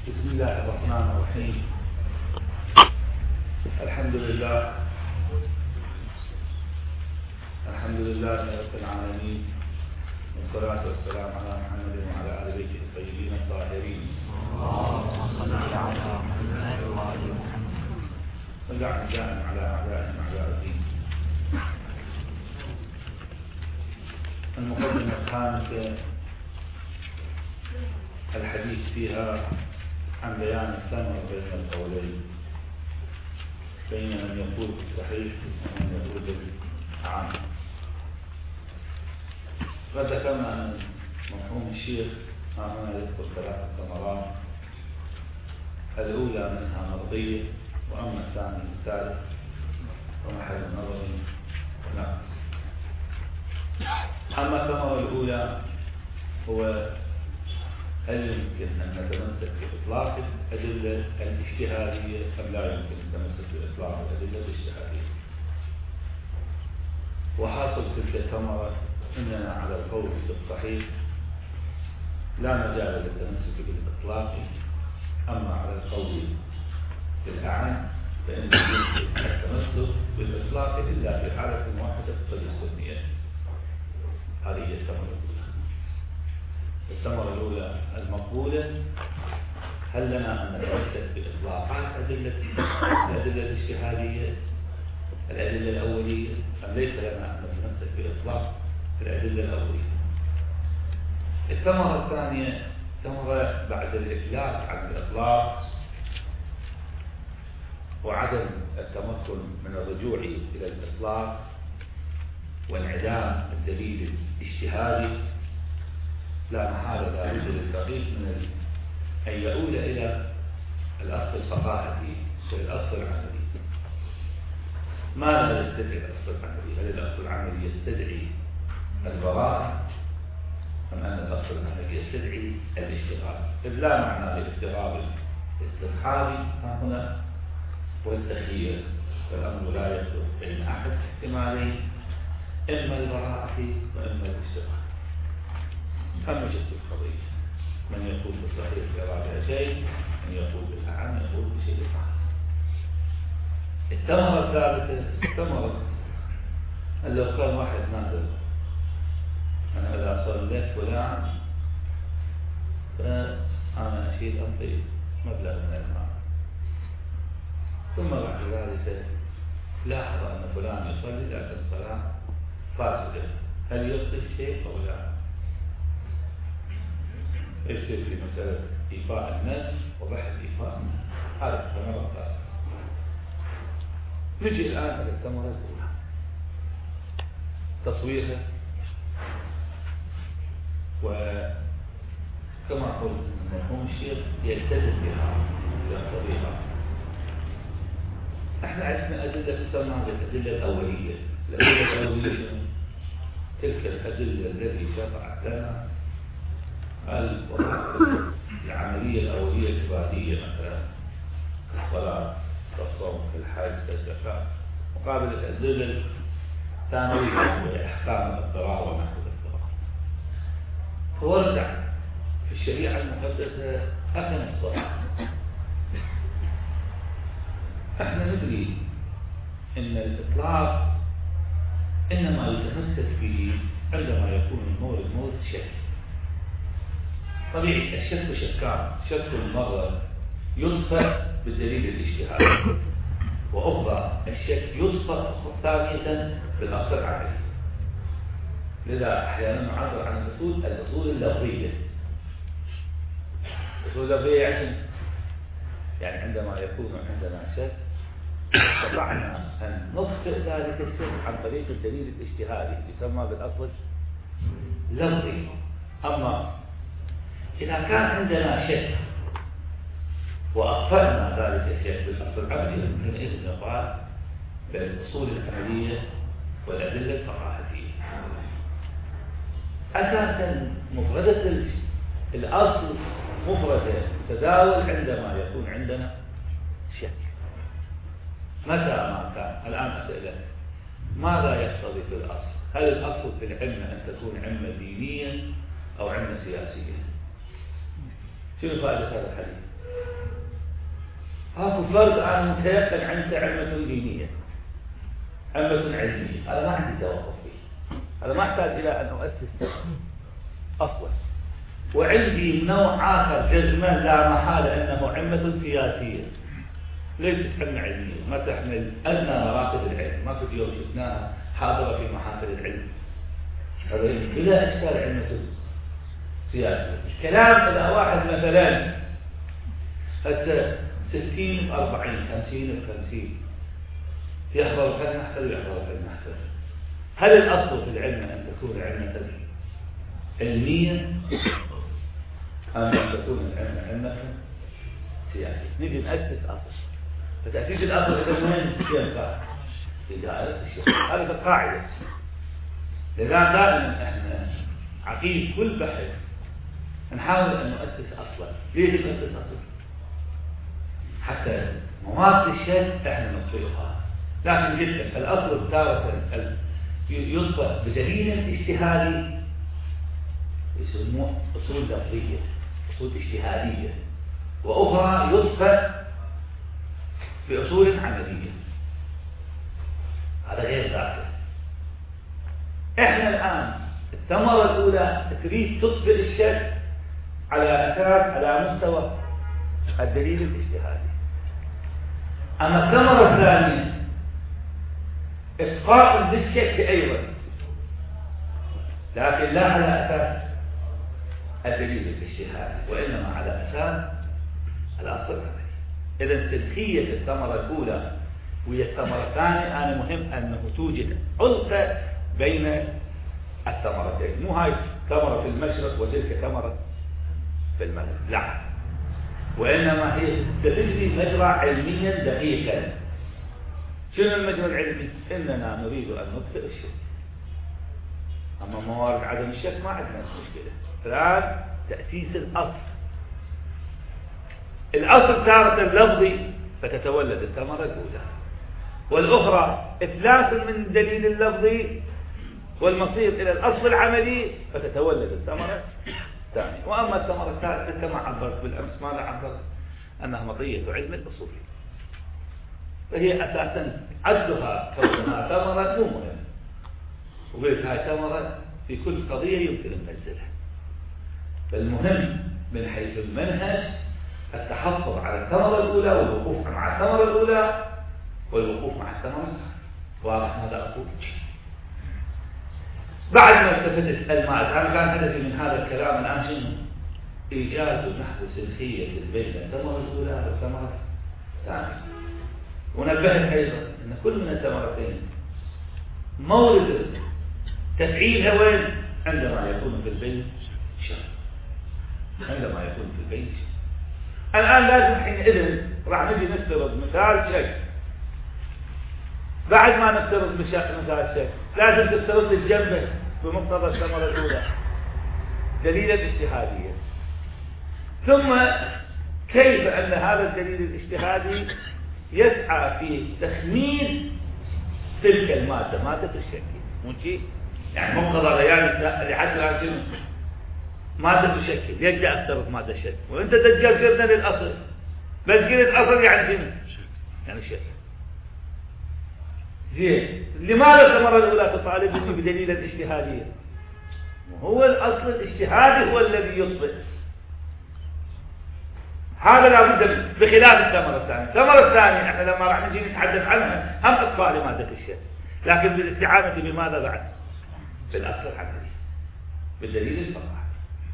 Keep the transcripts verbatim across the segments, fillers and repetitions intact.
بسم الله الرحمن الرحيم. الحمد لله الحمد لله رب العالمين، والصلاة والسلام على محمد وعلى آل بيته الطيبين الطاهرين. اللهم صل على محمد وآل محمد. ولعن دائم على أعدائهم أعداء الدين. المقدمة الخامسة الحديث فيها عن بيان الثمرة بين القولين، بين من يقول بالصحيح ومن يقول بالعام. قد ذكرنا أن مرحوم الشيخ ها هنا يذكر ثلاث ثمرات، الأولى منها مرضية، وأما الثاني الثالث ومحل النظر ناقص. أما الثمرة الأولى هو هل يمكن أن نتمسك بإطلاق الأدلة الاجتهادية أم لا يمكن التمسك بإطلاق الأدلة الاجتهادية؟ وحاصل تلك الثمرة إننا على القول بالصحيح لا مجال للتمسك بالإطلاق، أما على القول بالأعم فإن يمكن التمسك بالإطلاق إلا في حالة واحدة فالسنية. هذه هي الثمرة الأولى. الثمرة الأولى المقبولة، هل لنا أن نتمسك بإطلاقات أدلة الأدلة الاجتهادية الأدلة الأولية، أم ليس لنا أن نتمسك بإطلاق الأدلة الأولية؟ الثمرة الثانية ثمرة بعد الإفلاس عن الإطلاق وعدم التمكن من الرجوع إلى الإطلاق وانعدام الدليل الاجتهادي، لا محالة لا بد للفقيه من أن يؤول إلى الأصل الفقاهي والأصل العملي. ماذا يستدعي الأصل العملي؟ هل الأصل العملي يستدعي البراءة أم أن الأصل العملي يستدعي الاشتغال؟ إذ لا معنى للاشتغال الاستصحابي هنا والتخيير، فالأمر لا يخلو بين أحد احتمالين، إما البراءة وإما الاشتغال. أما جد القضية من يقول بالصحيح برابع شيء، من يقول بالأعم يقول بشيء آخر. الثمرة الثالثة الثمرة أن لو كان واحد نازل أنا إذا صليت فلان فأنا أشيل أنطي مبلغ من المال، ثم بعد ذلك لاحظ أن فلان يصلي لكن الصلاة فاسدة، هل يبطل شيء أو لا؟ يصير في مسألة إيفاء الناس وبحث إيفاء الناس، هذا ثمرة ثالثة. نجي الآن إلى الثمرة الأولى، تصويرها، وكما قلت مرحوم الشيخ يلتزم بها ويقتضيها. احنا عندنا أدلة تسمى بالأدلة الأولية. الأدلة الأولية تلك الأدلة التي شرعت لنا العملية الأولية العبادية، مثلا الصلاة والصوم والحج والزكاة، مقابل الأدلة الثانوية وهي أحكام الضرار ونحو الضرار. فورد في الشريعة المقدسة أكم الصلاة. احنا ندري ان الإطلاق إنما يتمسك به عندما يكون المورد مورد شك. طبيعي الشك شكان، شك مرة يدفع بالدليل الاجتهادي، وأخرى الشك يدفع ثانية بالأصل العملي. لذا أحيانا نعبر عن الأصول الأصول اللفظية. الأصول اللفظية يعني يعني عندما يكون عندنا شك استطعنا أن نخطئ ذلك الشك عن طريق الدليل الاجتهادي يسمى بالأصل اللفظي. أما إذا كان عندنا شك وأخفأنا ذلك الشك بالأصل العملي، حينئذ نقال بالأصول العملية والأدلة الفقاهية. أساسا مفردة الأصل مفردة تداول عندما يكون عندنا شك. متى ما كان الآن أسئلة ماذا يقتضي في الأصل؟ هل الأصل في العلم أن تكون علم دينيا أو علم سياسيا؟ شنو فائدة هذا الحديث؟ اكو فرد انا متيقن عنده علمة دينية، علمة علمية، هذا ما عندي توقف فيه، هذا ما احتاج الى ان اؤسس اصلا. وعندي نوع اخر جزمه لا محاله انه علمة سياسية، ليست علمة علمية، ما تحمل ادنى مراتب العلم، ما في يوم شفناها حاضرة في محافل العلم، هذا بلا اشكال علمة سياسية. الكلام اذا واحد مثلا هسه ستين بأربعين، خمسين بخمسين، يحضر فالمحتل ويحضر فالمحتل، هل الأصل في العلم أن تكون علمة علمية أم أن تكون العلم علمة سياسية؟ نجي نأسس أصل، فتأسيس الأصل إذا وين ينفع؟ في دائرة الشيخ، هذه القاعدة. لذا دائما احنا عقيد كل بحث نحاول أن نؤسس أصلا. ليش نؤسس أصلا؟ حتى مواد الشك احنا نطفئها، لكن جدا الاصل تارة يطفئ بدليل اجتهادي يسموه اصول لفظيه، اصول اجتهاديه، واخرى يطفئ باصول عمليه، هذا غير ذاك. احنا الان الثمره الاولى تريد تطفئ الشك على اساس على مستوى الدليل الاجتهادي، أما الثمرة الثانية إسقاط بالشك أيضا، لكن لا على أساس الدليل الاجتهادي، وإنما على أساس الأصل العملي. إذا سلخية الثمرة الأولى وهي الثمرة الثانية أنا مهم أنه توجد علقة بين الثمرتين، مو هاي ثمرة في المشرق وتلك ثمرة في المغرب، لا، وإنما هي تجري مجرى علميا دقيقا. شنو المجرى العلمي؟ إننا نريد أن نطفئ الشك، أما موارد عدم الشك ما عندنا مشكلة. الآن تأسيس الأصل، الأصل تارة اللفظي فتتولد الثمرة الأولى، والأخرى إفلاس من الدليل اللفظي والمصير إلى الأصل العملي فتتولد الثمرة الثانية. وأما الثمرة الثالثة كما عبرت بالأمس، ماذا عبرت؟ أنها مطية علم الأصول، فهي أساسا عدها كونها ثمرة مو مهم، وقلت هاي ثمرة في كل قضية يمكن أن ننزلها. فالمهم من حيث المنهج التحفظ على الثمرة الأولى والوقوف مع الثمرة الأولى والوقوف مع الثمرة الثانية. واضح ماذا أقول؟ بعد ما التفتت الماء، أنا كان هدفي من هذا الكلام الآن شنو؟ إيجاد نحو سلخية بين الثمرة الأولى والثمرة الثانية. ونبهت أيضا أن كل من الثمرتين مورد تفعيلها وين؟ عندما يكون في البين شر، عندما يكون في البين شر. الآن لازم حينئذ راح نجي نفترض مثال شك. بعد ما نفترض مثال شك لازم تفترض الجنبه بمقتضى الثمرة الأولى دليلا اجتهاديا، ثم كيف أن هذا الدليل الاجتهادي يسعى في تخمين تلك المادة، مادة الشك، مو شيء يعني مقتضى بيان لحد الآن شنو؟ مادة الشك. ليش بدي أفترض مادة الشك؟ وأنت دجال سيرنا للأصل، بس قلت أصل يعني شنو؟ يعني شك. زين، لماذا الثمرة الأولى تطالبني بدليل الاجتهادية؟ هو الأصل الاجتهادي هو الذي يطبق، هذا لا بد بخلاف الثمرة الثانية. الثمرة الثانية احنا لما راح نجي نتحدث عنها هم إطفاء لمادة الشك، لكن بالاستعانة بماذا بعد؟ بالأصل العملي، بالدليل الفقهي.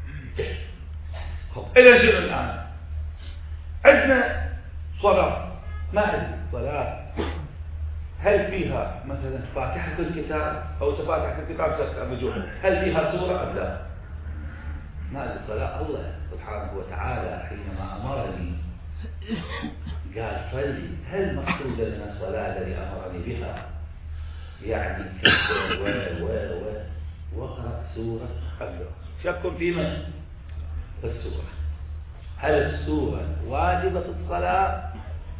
إذا شنو الآن؟ عندنا صلاة، ما أدري صلاة هل فيها مثلا فاتحة الكتاب أو فاتحة الكتاب مجهولة، هل فيها سورة أم لا؟ ما أدري. صلاة الله سبحانه وتعالى حينما أمرني قال صلي، هل مقصود لنا الصلاة الذي أمرني بها يعني كبر و و و واقرأ سورة أم لا؟ شك في من؟ في السورة. هل السورة واجبة في الصلاة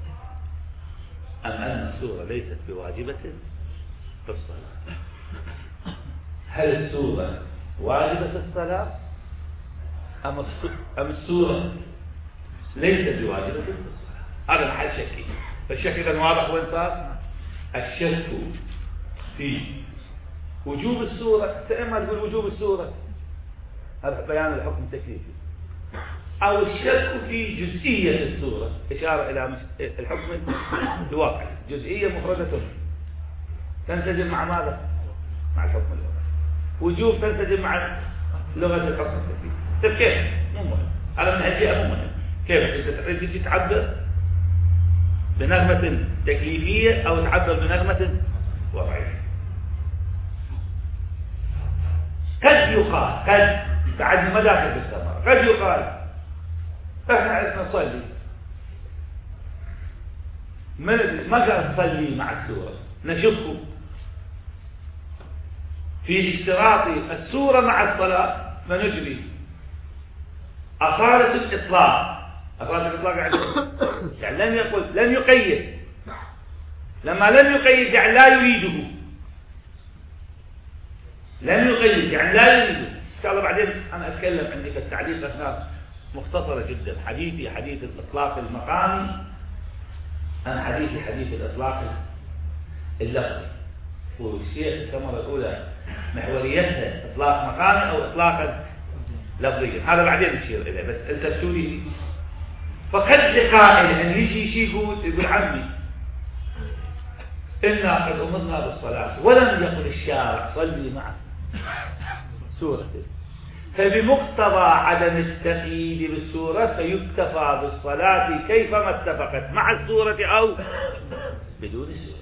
أم أن السورة ليست بواجبة في الصلاة؟ هل السورة واجبة في الصلاة أم السورة ليست بواجبة في الصلاة؟ هذا محل شكي. فالشك إذا واضح وين صار؟ الشك في وجوب الصورة، إما تقول وجوب الصورة هذا بيان الحكم التكليفي، أو الشك في جزئية الصورة إشارة إلى الحكم الواقع. جزئية مفردة تنسجم مع ماذا؟ مع الحكم الواقع. وجوب تنسجم مع لغة الحكم التكليفي. طيب كيف؟ مو مهم، هذا من هالجهة مو مهم. كيف أنت تريد تعبر بنغمة تكليفية أو تعبر بنغمة وضعية؟ قد يقال، قد بعد مداخل الثمرة، قد يقال احنا عندنا نصلي ما قال نصلي مع السورة، نشك في اشتراط السورة مع الصلاة فنجري أصالة الإطلاق. أصالة الإطلاق يعني لم يقل، لم يقيد. لما لم يقيد يعني لا يريده، لم يقيد يعني لا يريده. إن شاء الله بعدين أنا أتكلم عندي في التعليق أثناء مختصرة جدا. حديثي حديث الإطلاق المقامي، أنا حديثي حديث الإطلاق اللفظي. والشيخ الثمرة الأولى محوريتها إطلاق مقامي أو إطلاقا لفظيا، هذا بعدين نشير إليه. بس أنت تقولي فقد لقائل أن يجي شيء يقول يقول عمي إنا قد أمرنا بالصلاة ولم يقل الشارع صلي معه سورة، فبمقتضى عدم التقييد بالسورة فيكتفى بالصلاة كيفما اتفقت مع السورة أو بدون السورة.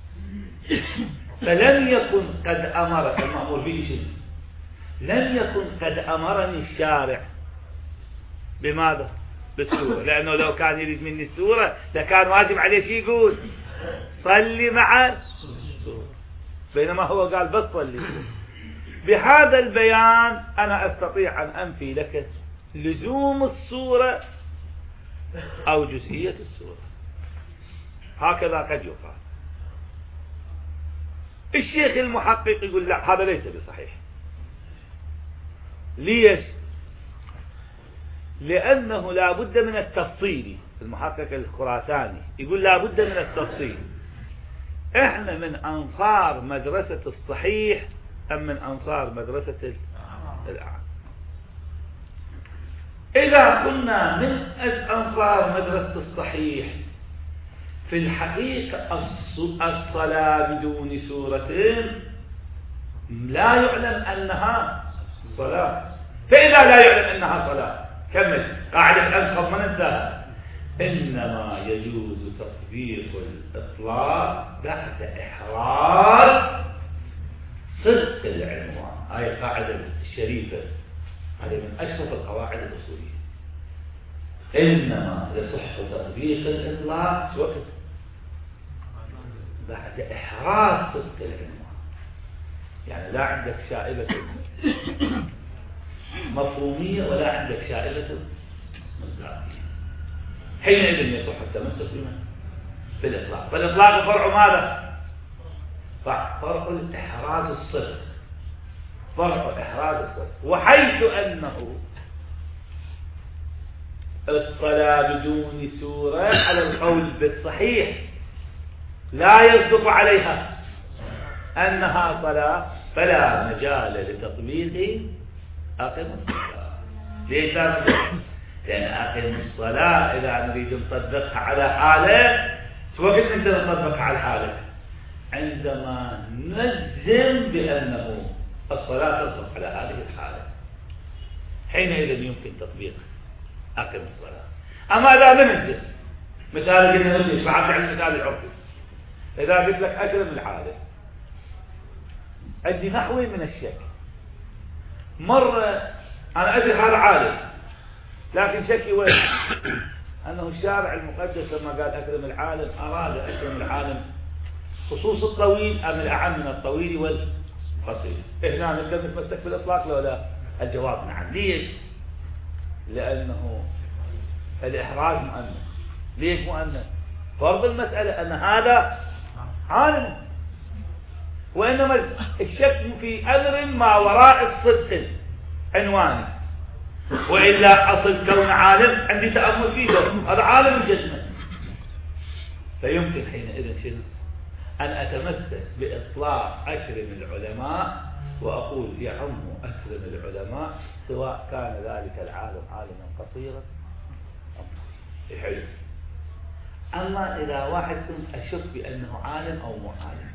فلم يكن قد أمر المأمور به شيء، لم يكن قد أمرني الشارع بماذا؟ بالسورة، لأنه لو كان يريد مني السورة لكان واجب عليه شيء يقول صلي مع السورة، بينما هو قال بس صلي. بهذا البيان أنا أستطيع أن أنفي لك لزوم السورة أو جزئية السورة. هكذا قد يقال. الشيخ المحقق يقول لا، هذا ليس بصحيح. ليش؟ لأنه لا بد من التفصيل. المحقق الخراساني يقول لا بد من التفصيل. احنا من أنصار مدرسة الصحيح أم من أنصار مدرسة الأعم؟ إذا كنا من أنصار مدرسة الصحيح في الحقيقة الصلاة بدون سورة لا يعلم أنها صلاة. فإذا لا يعلم أنها صلاة كمل قاعدة أنصف من انتهى. إنما يجوز تطبيق الإطلاق بعد إحراز صدق العنوان. هاي القاعدة الشريفة، هذه من أشرف القواعد الأصولية. إنما يصح تطبيق الإطلاق وقت بعد إحراز صدق العنوان. يعني لا عندك شائبة مفهومية ولا عندك شائبة مصداقية، حينئذ يصح التمسك بما في الإطلاق. فالإطلاق فرع ماذا؟ فرع الإحراز الصدق، فرع إحراز الصدق. وحيث أنه الصلاة بدون سورة على القول بالصحيح لا يصدق عليها أنها صلاة، فلا مجال لتطبيق أقم الصلاة. ليش لا؟ لأن أقم الصلاة إذا نريد نطبقها على حالة، وقت أنت نطبقها على حالة عندما نجزم بأنه الصلاة تصدق على هذه الحالة، حينئذ يمكن تطبيق أقم الصلاة. أما إذا لم نجزم، مثال قلنا نجزم بعد عن المثال العرفي، إذا قلت لك أكرم الحالة، عندي نحوي من الشك. مرة أنا أدري هذا عالم، لكن شكي وين؟ أنه الشارع المقدس لما قال أكرم العالم أراد أكرم العالم خصوص الطويل أم الأعم من الطويل والقصير. هنا نقدر نتمسك بالإطلاق لو لا؟ الجواب نعم. ليش؟ لأنه الإحراز مؤنث. ليش مؤنث؟ فرض المسألة أن هذا عالم، وإنما الشك في أمر ما وراء الصدق عنواني، وإلا أصل كون عالم عندي تأمل فيه، هذا عالم الجسم فيمكن حينئذ شنو؟ أن أتمسك بإطلاق أكرم العلماء وأقول يعم أكرم العلماء سواء كان ذلك العالم عالما قصيرا أم حلو. أما إذا واحد كنت أشك بأنه عالم أو مو عالم،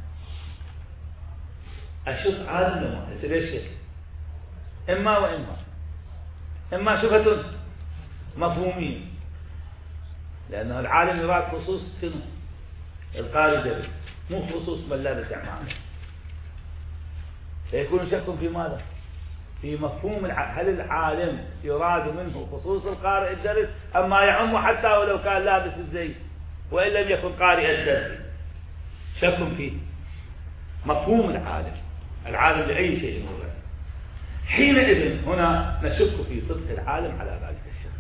أشك عالم لما يصير ليش؟ إما وإما، إما شبهة مفهومية، لأنه العالم يراد خصوص سنه القارئ درس، مو خصوص من لا بتعمل. فيكون شك في ماذا؟ في مفهوم الع... هل العالم يراد منه خصوص القارئ الدرس أم ما يعم حتى ولو كان لابس الزي وإن لم يكن قارئ الدرس؟ شك في مفهوم العالم، العالم لأي شيء هو. حينئذ هنا نشك في صدق العالم على ذلك الشخص،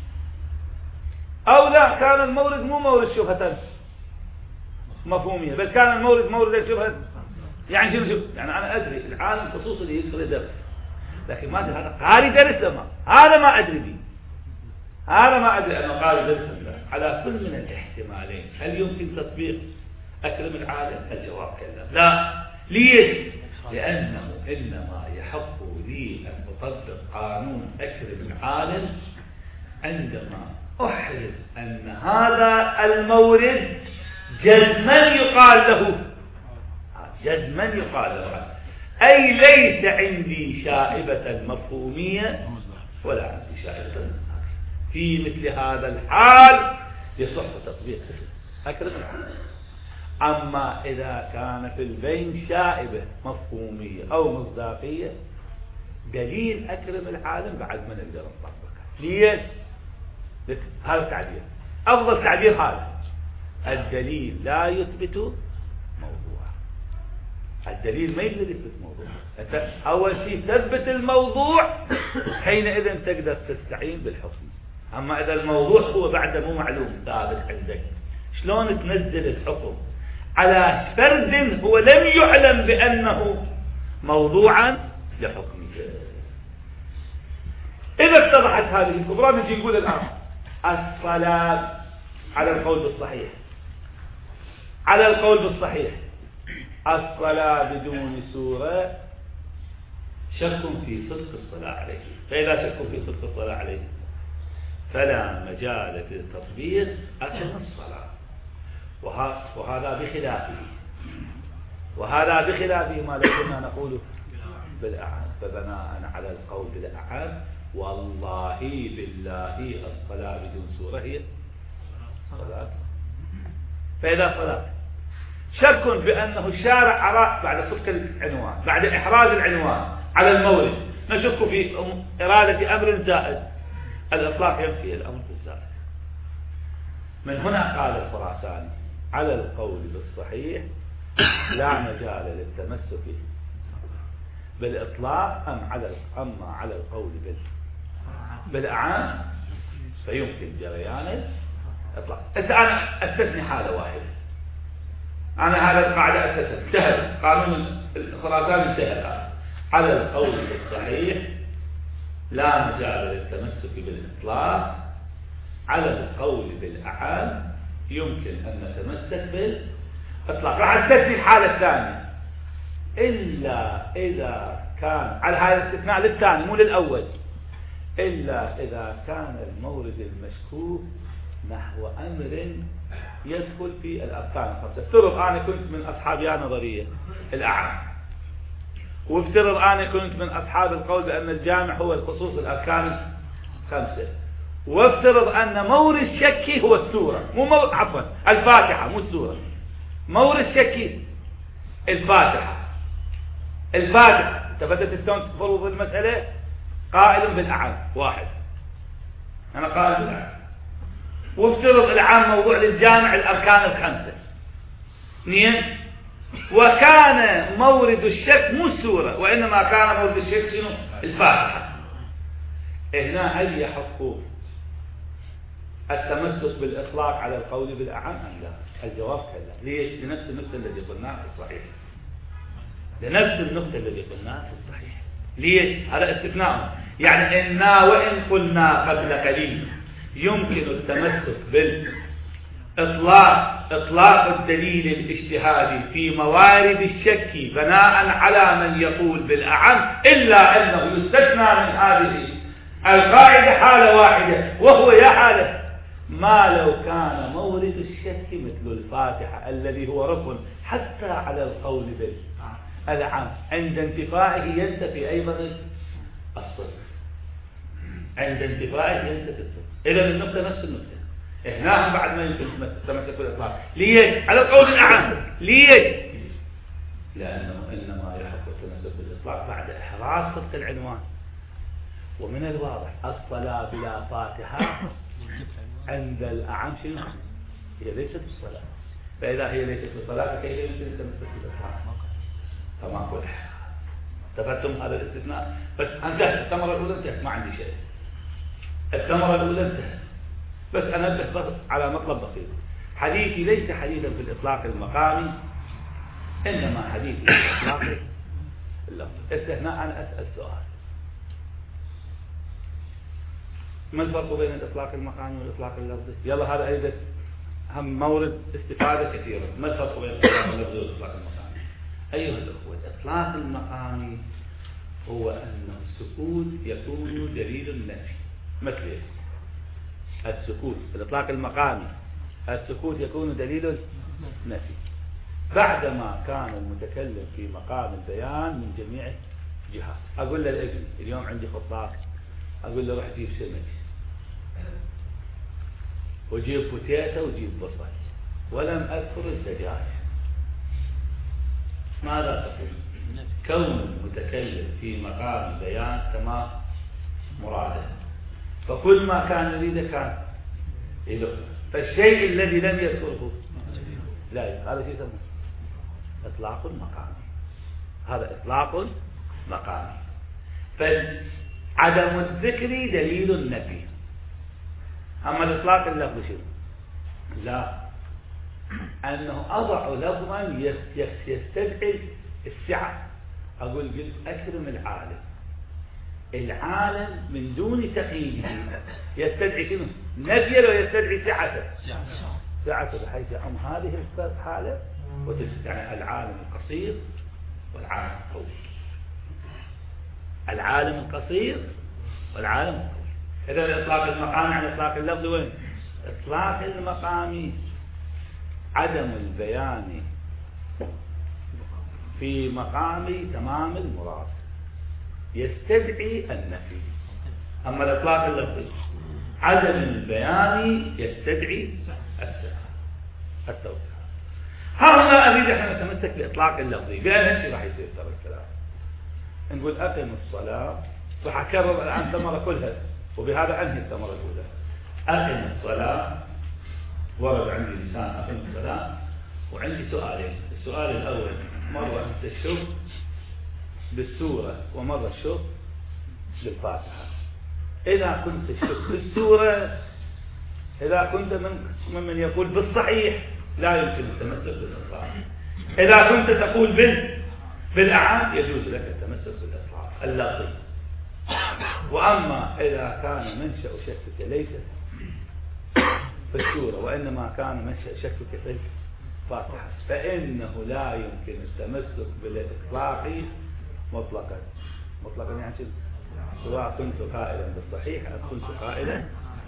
أو لا كان المورد مو مورد شبهة مفهومية، بل كان المورد مورد الشبهة. يعني شنو شو؟ يعني أنا أدري العالم خصوصا اللي يدخل درس، لكن ما أدري هذا قارئ درس لما هذا ما أدري به، هذا ما أدري أنه قارئ درس لا. على كل من الاحتمالين هل يمكن تطبيق أكرم العالم؟ الجواب كلا. لا. ليش؟ لأنه إنما يحق لي أن أطبق قانون أكرم العالم عندما أحرز أن هذا المورد جزما يقال له، جزما يقال له، أي ليس عندي شائبة مفهومية ولا عندي شائبة في مثل هذا الحال يصح تطبيق أكرم العالم. أما إذا كان في البين شائبة مفهومية أو مصداقية دليل أكرم العالم بعد ما نقدر نطبقه. ليش؟ هذا التعبير أفضل تعبير، هذا الدليل لا يثبت موضوع. الدليل ما يقدر يثبت موضوع. أنت أول شيء تثبت الموضوع، حينئذ تقدر تستعين بالحكم. أما إذا الموضوع هو بعد مو معلوم ثابت عندك، شلون تنزل الحكم على فرد هو لم يعلم بأنه موضوعا لحكمه؟ إذا اتضحت هذه الكبرى نجي نقول الآن الصلاة على القول بالصحيح، على القول بالصحيح الصلاة بدون سورة شك في صدق الصلاة عليه. فإذا شك في صدق الصلاة عليه فلا مجال في تطبيق أكرم الصلاة، وهذا بخلافه، وهذا بخلافه ما كنا نقول بالأعان. فبناء على القول بالأعان والله بالله الصلاة بدون سورة هي صلاة. فإذا صلاة شك بأنه الشارع أراد بعد صدق العنوان، بعد إحراز العنوان على المورد، نشك في إرادة أمر زائد، الإطلاق ينفي الأمر الزائد. من هنا قال الخراساني على القول بالصحيح لا مجال للتمسك بالإطلاق، أم على أما على القول بال بالأعان فيمكن جريان الإطلاق. إذا أنا أستثني حالة واحدة، أنا هذا القاعدة أساسا انتهى، قانون الخراساني انتهى. على القول بالصحيح لا مجال للتمسك بالإطلاق، على القول بالأعان يمكن أن نتمسك بالإطلاق. راح استثني الحالة الثانية إلا إذا كان على هذا الاستثناء للثاني مو للأول، إلا إذا كان المورد المشكوك نحو أمر يدخل في الأركان الخمسة. افترض أنا كنت من أصحاب يا نظرية الأعان، وافترض أنا كنت من أصحاب القول بأن الجامع هو الخصوص الأركان الخمسة، وافترض أن مورد شكي هو السورة، مو مو... عفوا الفاتحة مو السورة، مورد شكي الفاتحة. الفاتحة انت بدأت شلون تفرض المسألة؟ قائل بالأعان واحد، أنا قائل بالأعان، وافترض الأعان موضوع للجامع الأركان الخمسة اثنين، وكان مورد الشك مو السورة وإنما كان مورد الشك شنو؟ الفاتحة. هنا هل يحق التمسك بالإطلاق على القول بالأعان أم لا؟ الجواب كلا. ليش؟ لنفس النقطة التي قلناها في الصحيح، لنفس النقطة التي قلناها في الصحيح. ليش؟ هذا استثناء، يعني إنا وإن قلنا قبل قليل يمكن التمسك إطلاق إطلاق الدليل الاجتهادي في موارد الشك بناء على من يقول بالأعم، إلا أنه يستثنى من هذه القاعدة حالة واحدة، وهو يا حالة ما لو كان مورد الشك مثل الفاتحة الذي هو ركن حتى على القول بالأعم، عند انتفائه ينتفي أيضا الصدق، عند انتفائه ينتفي الصدق. إذا النقطة نفس النقطة، هنا بعد ما يمكن تمسك بالإطلاق. ليش؟ على القول الأعم. ليش؟ لأنه إنما يحق التمسك بالإطلاق بعد إحراز صدق العنوان. ومن الواضح الصلاة بلا فاتحة عند الأعم شنو؟ هي ليست الصلاة، فإذا هي ليست الصلاة فكيف يمكن التمسك بالإطلاق؟ فما كل تفتم هذا الاستثناء. بس انتهت الثمرة الأولى، انتهت، ما عندي شيء. الثمرة الأولى انتهت، بس أنا أنبه على مطلب بسيط. حديثي ليس حديثا في الإطلاق المقامي، إنما حديثي في الإطلاق اللفظي. استثناء أنا أسأل سؤال: ما الفرق بين الإطلاق المقامي والإطلاق اللفظي؟ يلا هذا أيضا هم مورد استفادة كثيرة. ما الفرق بين الإطلاق اللفظي والإطلاق المقامي؟ أيها الأخوة، الإطلاق المقامي هو أن السكوت يكون دليل النفي. مثل السكوت في الإطلاق المقامي، السكوت يكون دليل النفي بعدما كان المتكلم في مقام البيان من جميع جهات. أقول للابن اليوم عندي خطاب، أقول له روح جيب سمك وجيب بوتيتا وجيب بصل، ولم أذكر الدجاج. ماذا تقول؟ كون المتكلم في مقام البيان تمام مراده، فكل ما كان يريده كان يذكر، فالشيء الذي لم يذكره لا يذكر. هذا شيء يسمى إطلاق مقامي. هذا إطلاق مقامي. فعدم الذكر دليل النفي. أما الإطلاق اللفظي شنو؟ لا، أنه أضع لفظا يستدعي السعة. أقول قلت أكرم العالم، العالم من دون تقييده يستدعي شنو؟ نفيا ويستدعي سعته. سعته بحيث يعم هذه الحالة وتلك، يعني العالم القصير والعالم الطويل، العالم القصير والعالم الطويل. إذا الإطلاق المقامي عن الإطلاق اللفظي وين؟ إطلاق المقامي عدم البيان في مقام تمام المراد يستدعي النفي. أما الإطلاق اللفظي عدم البيان يستدعي السعة، التوسعة. هنا أريد أن نتمسك بإطلاق اللفظي. بأن شيء راح يصير ترى الكلام. نقول أقم الصلاة، راح أكرر الآن الثمرة كلها، وبهذا أنهي الثمرة الأولى. أقم الصلاة، ورد عندي لسان أقم الصلاة، وعندي سؤالين. السؤال الأول: مرة أنت تشوف بالسورة ومرة تشوف بالفاتحة. إذا كنت تشوف بالسورة، إذا كنت من من يقول بالصحيح لا يمكن التمسك بالإطلاق. إذا كنت تقول بال بالأعم يجوز لك التمسك بالإطلاق اللفظي. وأما إذا كان منشأ شكك ليس في السورة وإنما كان منشأ شكك في الفاتحة، فإنه لا يمكن التمسك بالإطلاق مطلقا. مطلقا يعني شو؟ سواء كنت قائلا بالصحيح أو كنت قائلا.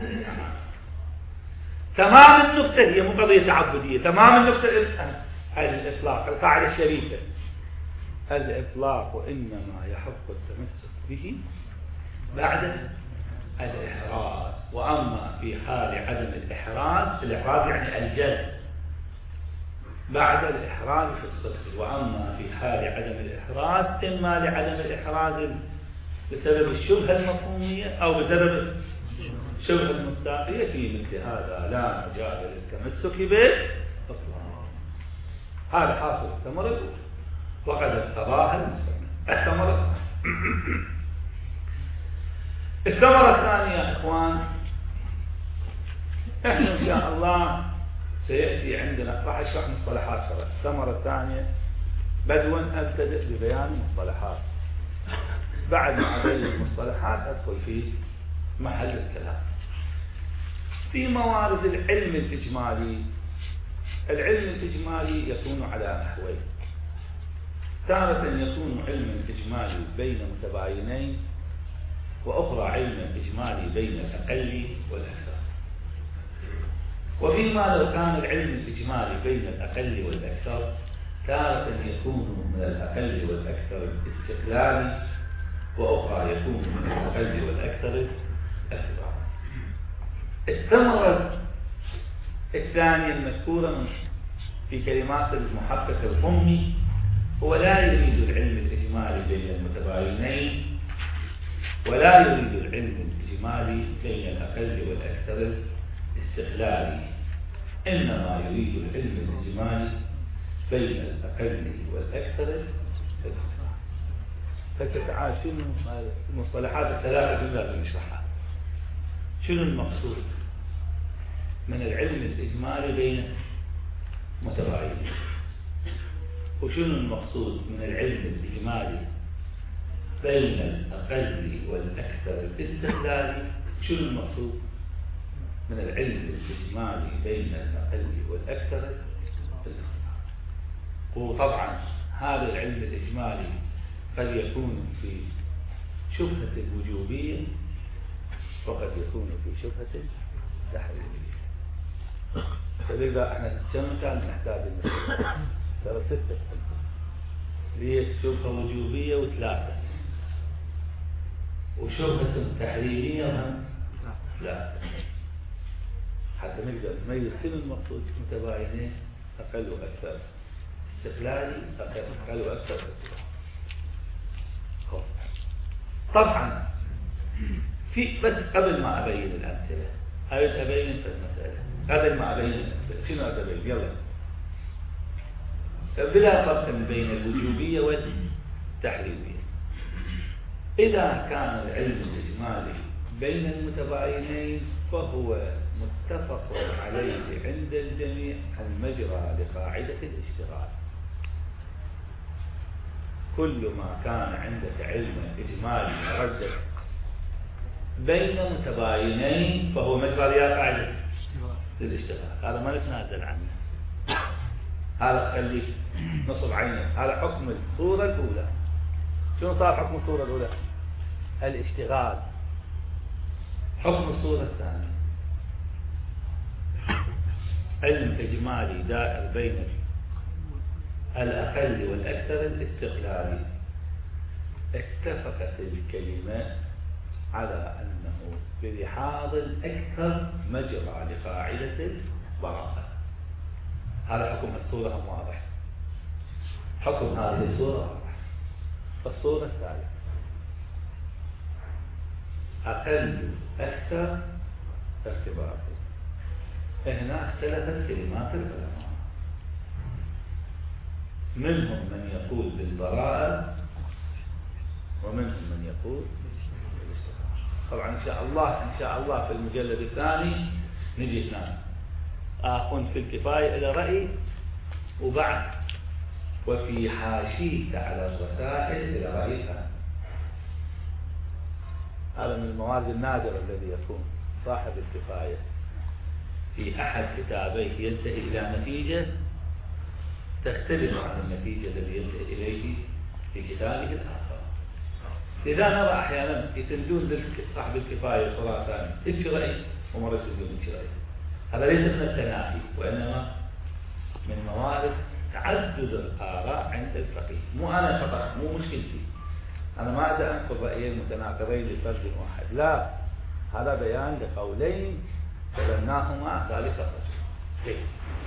تمام النقطة هي مو قضية تعبدية. تمام النقطة الإطلاق، القاعدة الشريفة: الإطلاق إنما يحق التمسك به بعد الإحراز. وأما في حال عدم الإحراز، الإحراز يعني الجزم بعد الإحراز في الصدق. وأما في حال عدم الإحراز، إما لعدم الإحراز بسبب الشبهة المفهومية أو بسبب الشبهة المصداقية، في مثل هذا لا مجال للتمسك بالإطلاق. هذا حاصل الثمرة، وقد اتضاها المسلم. الثمرة الثمرة الثانية يا إخوان، إحنا إن شاء الله سيأتي عندنا، راح أشرح مصطلحات شرع. الثمرة الثانية بدوا أبتدئ ببيان مصطلحات، بعد ما أبين المصطلحات أدخل في محل الكلام. في موارد العلم الإجمالي، العلم الإجمالي يكون على نحوين: تارة يكون علما إجمالي بين متباينين، وأخرى علما إجمالي بين الأقل والأكثر. وفيما لو كان العلم الإجمالي بين الأقل والأكثر، تارة يكون من الأقل والأكثر استقلالي، وأخرى يكون من الأقل والأكثر اعتبارا. الثمرة الثانية المذكورة في كلمات المحقق الأمي هو لا يريد العلم الإجمالي بين المتباينين، ولا يريد العلم الإجمالي بين الأقل والأكثر استقلالي، إنما يريد العلم الإجمالي بين الأقل والأكثر. فتتعال شنو المصطلحات الثلاثة اللي لازم نشرحها؟ شنو المقصود من العلم الإجمالي بين متباينين؟ وشنو المقصود من العلم الإجمالي بين الأقل والأكثر الاستقلالي؟ شنو المقصود من العلم الإجمالي بين الأقل والأكثر الاختياري؟ وطبعا هذا العلم الإجمالي قد يكون في شبهة الوجوبية، وقد يكون في شبهة التحريمية. فلذا احنا كم كان نحتاج المسألة؟ ترى ستة اللي هي شبهة وجوبية وثلاثة، وشبهة تحريمية من لا، حتى نقدر نميز شنو المقصود متباينين أقل وأكثر استقلالي، أقل وأكثر استقلالي. طبعا في بس قبل ما أبين الأمثلة أريد أبين في المسألة. قبل ما أبين الأمثلة شنو أبين؟ يلا، بلا فرق بين الوجوبية والتحريمية. إذا كان العلم الإجمالي بين المتباينين فهو متفق عليه عند الجميع المجرى لقاعدة الاشتغال. كل ما كان عندك علم إجمالي مرجح بين متباينين فهو مجرى لقاعدة الاشتغال. هذا ما نتنازل عنه، هذا خليك نصب عينك. هذا حكم الصورة الأولى. شنو صار حكم الصورة الأولى؟ الاشتغال. حكم الصورة الثانية علم إجمالي دائر بين الأقل والأكثر الاستقلالي. اتفقت الكلمة على أنه بلحاظ الأكثر مجرى لقاعدة البراءة. هذا حكم الصورة هم واضح، حكم هذه الصورة واضح. الصورة الثالثة أقل أكثر ارتباط. هنا اختلفت كلمات العلماء، منهم من يقول بالبراءة ومنهم من يقول بالاستقرار. طبعا إن شاء الله إن شاء الله في المجلد الثاني نجي هنا آخذ في الكفاية إلى رأي، وبعد وفي حاشية على الرسائل إلى رأي ثاني. هذا من الموارد النادرة الذي يكون صاحب الكفاية في أحد كتابيه ينتهي إلى نتيجة تختلف عن النتيجة الذي ينتهي إليه في كتابه الآخر. إذا نرى أحيانا يسندون صاحب الكفاية الخراساني إنش رأي ومرة يسندون إنش رأي. هذا ليس من التنافي، وإنما من موارد تعدد الآراء عند الفقيه. مو أنا فقط، مو مشكلتي أنا ما أدري أنقل رأيين متناقضين لفرد واحد، لا، هذا بيان لقولين سلمناهما ذلك الرجل.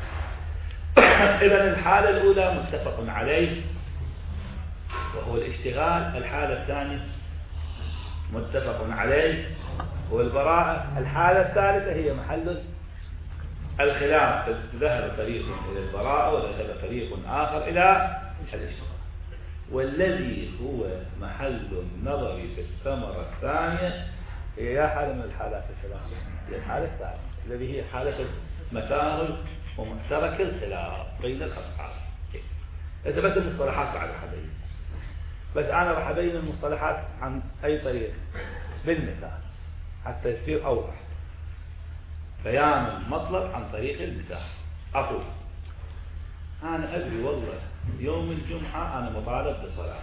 إذن الحالة الأولى متفق عليه وهو الاشتغال، الحالة الثانية متفق عليه هو البراءة، الحالة الثالثة هي محل الخلاف. ذهب فريق إلى البراءة وذهب فريق آخر إلى الاشتغال، والذي هو محل النظر في الثمرة الثانية هي يا حالة من الحالات الثلاثة، هي الحالة الثانية الذي هي حالة مثار ومحترك الخلاف بين الأصحاب. إذا بس المصطلحات بعد حبيب، بس أنا راح أبين المصطلحات عن أي طريق بالمثال حتى يصير أوضح. بيان المطلب عن طريق المثال. أقول أنا أدري والله يوم الجمعة أنا مطالب بصلاة،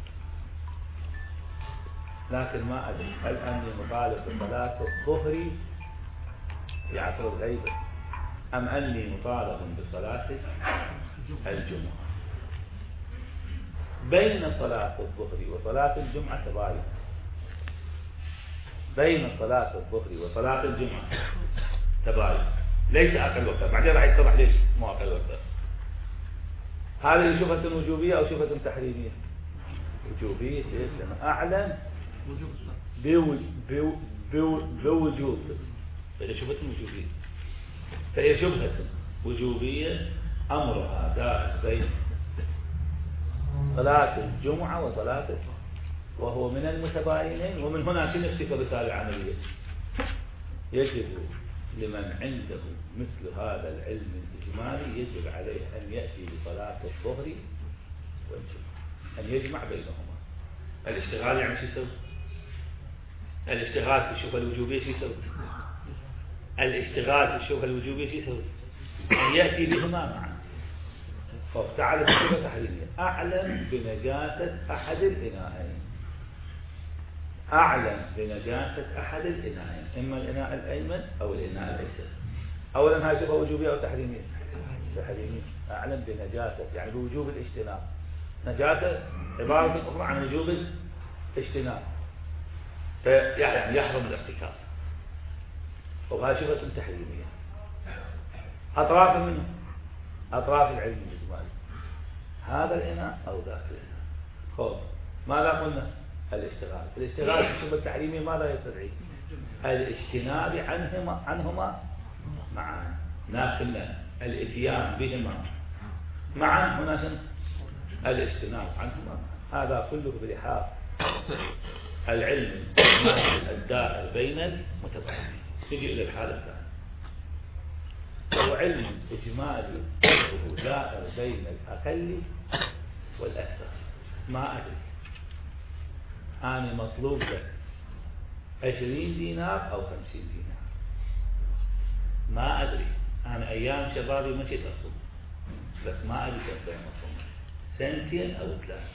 لكن ما أدري هل أني مطالب بصلاة الظهر في عصر الغيبة أم أني مطالب بصلاة الجمعة. بين صلاة الظهر وصلاة الجمعة تباين، بين صلاة الظهر وصلاة الجمعة تباين، ليس أقل وقت. بعدين راح يتضح ليش مو أقل وقت. هذه شبهة وجوبية أو شبهة تحريمية؟ وجوبية. ليش؟ لأن أعلم بوجوب، فهي شبهة وجوبية. فهي شبهة وجوبية أمرها داخل بين صلاة الجمعة وصلاة، وهو من المتباينين. ومن هنا شنو رسالة العملية؟ يجب لمن عنده مثل هذا العلم الإجمالي يجب عليه أن يأتي بصلاة الظهر والجمعة، أن يجمع بينهما. الاشتغال يعني شو يسوي؟ الاشتغال في الشبهة الوجوبية شو يسوي؟ الاشتغال في الشبهة الوجوبية شو يسوي؟ أن يأتي بهما معا. تعالى الشبهة تحريمية. أعلم بنجاسة أحد الإناءين، أعلم بنجاسة أحد الإناءين، إما الإناء الأيمن أو الإناء الأيسر. أولا هاي شبهة وجوبية أو تحريمية؟ تحريمية. أعلم بنجاسة يعني بوجوب الاجتناب. نجاسة عبارة أخرى عن وجوب الاجتناب، يعني يحرم الارتكاب. وهذه شبهة تحريمية. أطراف منه أطراف العلم الإجمالي، هذا الإناء أو ذاك الإناء. خوف ماذا قلنا؟ الاشتغال. الاشتغال في الشبهة التحريمية ماذا يستدعي؟ الاجتناب عنهما عنهما معا، ناقلا الاتيان بهما معا. هنا شنو؟ الاجتناب عنهما. هذا كله بلحاظ العلم الدائر بين المتباينين. نجي إلى الحالة الثانية، هو علم إجمالي دائر بين الأقل والأكثر. ما أدري أنا مطلوب لك عشرين دينار أو خمسين دينار، ما أدري. أنا أيام شبابي ما كنت أصوم، بس ما أدري كم سنة أصوم، سنتين أو ثلاث،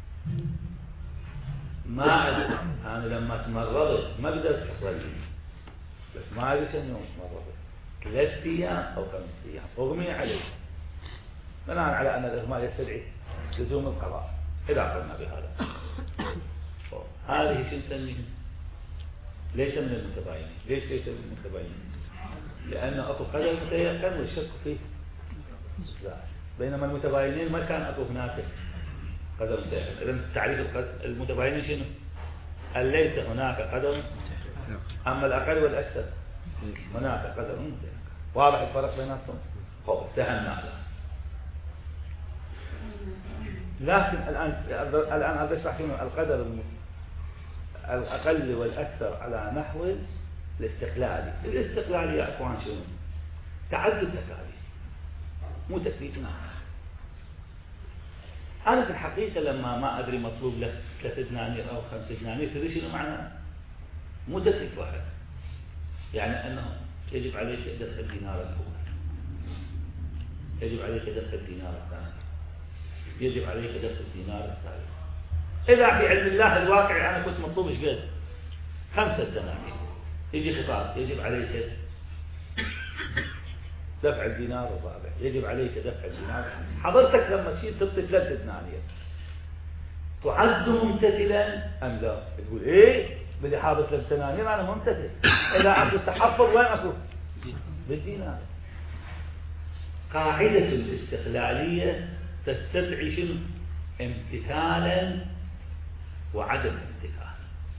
ما أدري. أنا لما تمرضت ما قدرت أصلي، بس ما أدري كم يوم تمرضت، ثلاث أيام أو خمس أيام، أغمي عليه، بناء على أن الإغماء يستدعي لزوم القضاء. إذا قلنا بهذا هذه شو نسميه؟ ليس من المتباينين. ليش ليس من المتباينين؟ لأن أطوف هذا المتيقن والشك فيه لا. بينما المتباينين ما كان أطوف هناك قدم متيقن. إذن تعريف المتباينين شنو؟ أن ليس هناك قدم، أما الأقل والأكثر هناك قدم متيقن. واضح الفرق بيناتهم؟ خب انتهينا. لكن الآن الآن هذا يشرح شنو القدر الأقل والأكثر على نحو الاستقلالي. الاستقلالي يا أخوان شنو؟ تعدد تكاليف، مو تكليف واحد. أنا في الحقيقة لما ما أدري مطلوب لك ثلاث دنانير أو خمس دنانير، تدري شنو معناه؟ مو تكليف واحد، يعني أنه يجب عليك دفع الدينار الأول، يجب عليك دفع الدينار الثاني، يجب عليك دفع الدينار الثالث. إذا في علم الله الواقع أنا كنت مطلوب إيش قد؟ خمسة دنانير، يجي خطاب يجب عليك دفع الدينار الرابع، يجب عليك دفع الدينار. حضرتك لما تشيل تعطي ثلاث دنانير تعد ممتثلا أم لا؟ تقول إيه بدي حاضر ثلاث دنانير أنا ممتثل. إذا أكو تحفظ وين أكو؟ بالدينار. قاعدة الاستقلالية تستدعي شنو؟ امتثالا وعدم امتثال.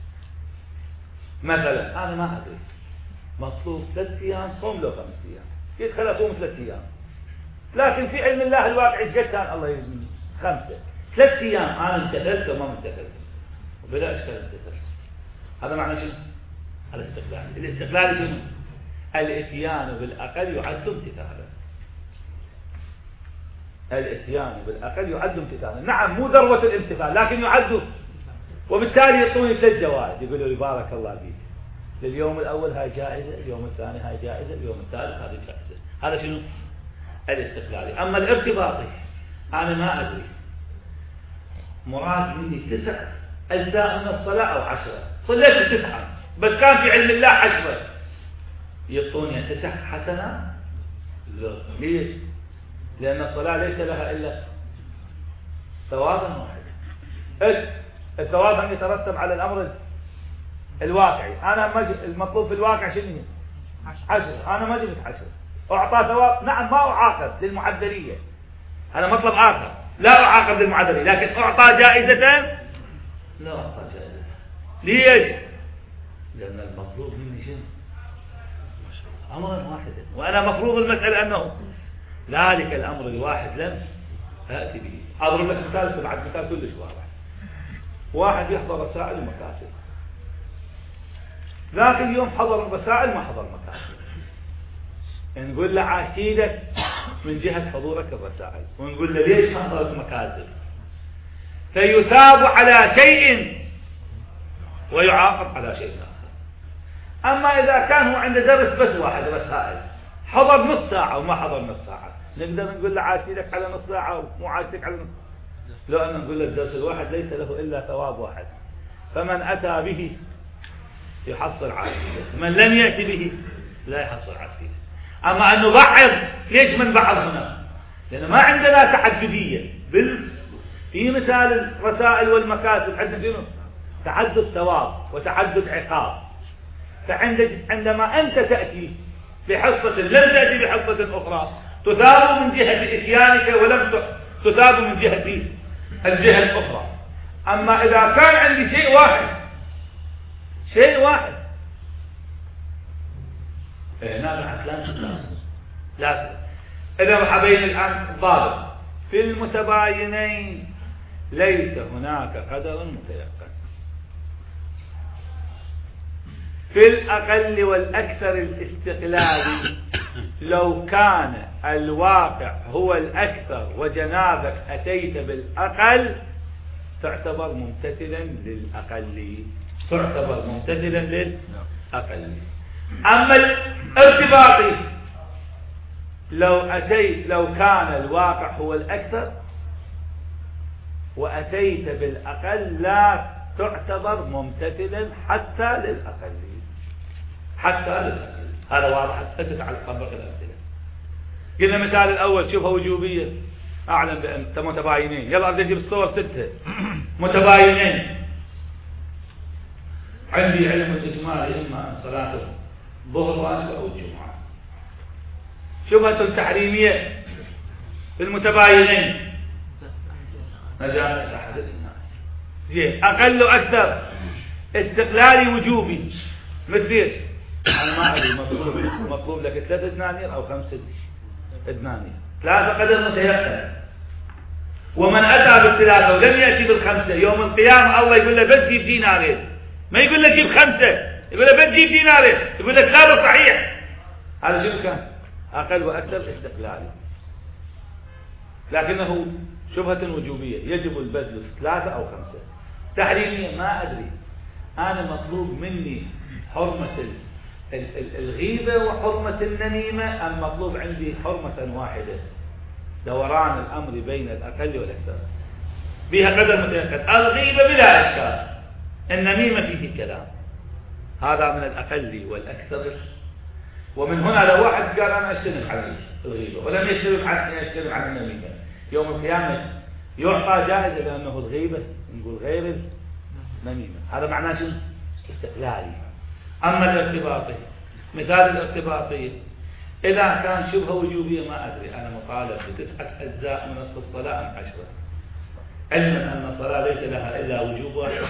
مثلا أنا ما أدري مطلوب ثلاث أيام صوم لو خمس أيام، قلت خلاص أصوم ثلاث أيام، لكن في علم الله الواقع إيش قد كان؟ الله يجزيه خمسة ثلاث أيام أنا امتثلت وما امتثلت وبلا أشتغل امتثلت. هذا معنى شنو؟ الاستقلال. الاستقلال شنو؟ الاتيان بالأقل يعد امتثالا. الاتيان بالأقل يعد امتثالا. نعم مو ذروة الامتثال لكن يعد، وبالتالي يعطوني ثلاث جوائز، يقولوا لي بارك الله فيك لليوم الأول هاي جائزة، اليوم الثاني هاي جائزة، اليوم الثالث هذه جائزة. هذا شنو؟ الاستقلالي. أما الارتباطي أنا ما أدري، مراد مني تسع أجزاء من الصلاة أو عشرة، صليت تسعة بس كان في علم الله عشرة، يعطوني تسع حسنات؟ لا. ليش؟ لأن الصلاة ليس لها إلا ثوابا واحدا. الثواب أن يترتب على الأمر الواقعي. أنا مج... المطلوب في الواقع شنو؟ عشرة. أنا ما جبت عشرة، أعطى ثواب. نعم ما أعاقب للمعدلية، هذا مطلب آخر، لا أعاقب للمعدلية، لكن أعطى جائزة لا أعطى جائزة. ليش؟ لأن المطلوب مني شنو؟ أمرا واحدا، وأنا مفروض المسألة أنه ذلك الأمر الواحد لم أأتي به. أضرب لك مثال بعد مثال كلش واضح. واحد يحضر رسائل ومكاسب، ذاك اليوم حضر الرسائل ما حضر مكاسب، نقول له عاشيدك من جهة حضورك الرسائل، ونقول له ليش ما حضرت مكاسب؟ فيثاب على شيء ويعاقب على شيء آخر. أما إذا كان هو عنده درس بس واحد رسائل، حضر نص ساعة وما حضر نص ساعة، نقدر نقول له عاشيدك على نص ساعة ومو عاشيدك على نص ساعة؟ لو أن نقول له الدرس الواحد ليس له إلا ثواب واحد، فمن أتى به يحصل عاشيدة، من لم يأتي به لا يحصل عاشيدة. أما أن نبعض، ليش من بعض هنا؟ لأن ما عندنا تعددية. في مثال الرسائل والمكاسب عندنا شنو؟ تعدد ثواب وتعدد عقاب. فعندما أنت تأتي بحصة لم تأتي بحصة أخرى تثاب من جهة إتيانك ولم تثاب من جهة الجهة الأخرى. أما إذا كان عندي شيء واحد شيء واحد هنا بعد لا لا إذا حبين الآن ضابط في المتباينين ليس هناك قدر متيقن. في الأقل والأكثر الاستقلالي لو كان الواقع هو الأكثر وجنابك أتيت بالأقل تعتبر ممتثلا للأقل، تعتبر ممتثلا للأقل. أما الارتباطي لو أتيت لو كان الواقع هو الأكثر وأتيت بالأقل لا تعتبر ممتثلا حتى للأقل، حتى للأقل. هذا واضح. أتت على الطبق الأمثلة. قلنا مثال الأول شوفها وجوبية، أعلم بأن متباينين. يلا أبدأ أجيب الصور ستة متباينين. عندي علم الإجمالي إما صلاة الظهر وعصر أو الجمعة. شبهة التحريمية في المتباينين نجاسة أحد الإناء. زين أقل وأكثر استقلالي وجوبي مثل أنا ما أدري مطلوب مطلوب لك ثلاثة دنانير أو خمسة دنانير، ثلاثة قدر متيقن. ومن أتى بالثلاثة ولم يأتي بالخمسة يوم القيامة الله يقول له بس جيب دينارين، ما يقول لك جيب خمسة، يقول له بس جيب دينارين، يقول لك لا صحيح. هذا شو كان؟ أقل وأكثر استقلالي، لكنه شبهة وجوبية يجب البذل ثلاثة أو خمسة. تحريمية ما أدري، أنا مطلوب مني حرمة الغيبة وحرمة النميمة أم مطلوب عندي حرمة واحدة؟ دوران الأمر بين الأقل والأكثر بها قدر متيقن. الغيبة بلا إشكال، النميمة فيه كلام، هذا من الأقل والأكثر. ومن هنا لو واحد قال أنا أجتنب عن الغيبة ولم يجتنب عن يجتنب عن النميمة يوم القيامة يعطى جائزة، لأنه الغيبة نقول غير النميمة. هذا معناه شنو؟ استقلالي. أما الارتباطي، مثال الارتباطي إذا كان شبهة وجوبية ما أدري، أنا مطالب بتسعة أجزاء من نصف الصلاة أم عشرة، علما أن الصلاة ليس لها إلا وجوب واحد